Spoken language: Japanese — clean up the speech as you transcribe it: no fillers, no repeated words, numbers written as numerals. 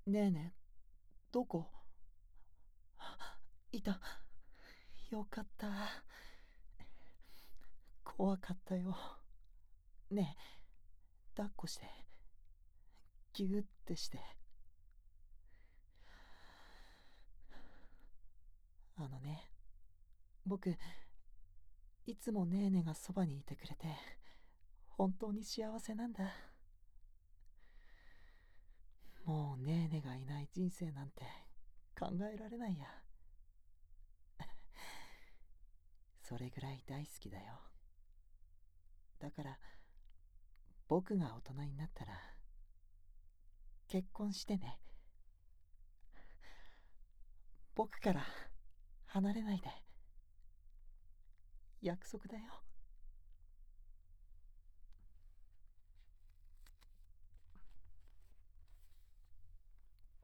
ねえねえ、どこ？いた。よかった。怖かったよ。ねえ、抱っこして。ぎゅってして。あのね、僕、いつもねえねがそばにいてくれて、本当に幸せなんだ。もうねえねがいない人生なんて考えられないや。それぐらい大好きだよ。だから、僕が大人になったら、結婚してね。僕から離れないで。約束だよ。